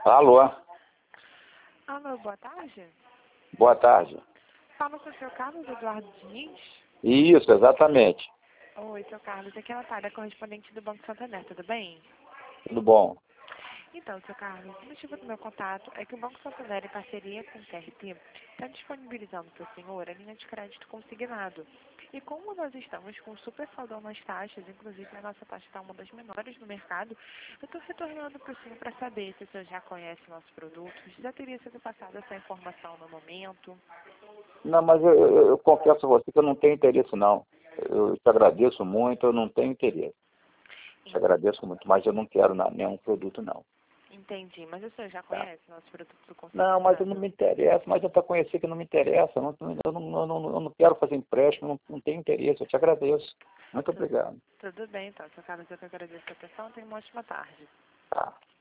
Alô? Alô, boa tarde. Boa tarde. Fala com o seu Carlos Eduardo Diniz? Isso, exatamente. Oi, seu Carlos. Aqui é a Natália, correspondente do Banco Santander, tudo bem? Tudo bom? Então, seu Carlos, o motivo do meu contato é que o Banco Santander, em parceria com o TRT, está disponibilizando para o senhor a linha de crédito consignado. E como nós estamos com super saldão nas taxas, inclusive a nossa taxa está uma das menores no mercado, eu estou retornando para o senhor para saber se o senhor já conhece nossos produtos, já teria sido passada essa informação no momento. Não, mas eu confesso a você que eu não tenho interesse, não. Eu te agradeço muito, eu não tenho interesse. Te agradeço muito, mas eu não quero nenhum produto, não. Entendi, mas o senhor já conhece nossos produtos do Não, mas eu consignado? não me interessa, mas eu para conhecer que não me interessa. Eu não quero fazer empréstimo, não tenho interesse. Eu te agradeço. Muito obrigado. Tudo bem, então, seu Carlos, eu que agradeço a atenção. Tenha uma ótima tarde. Tá.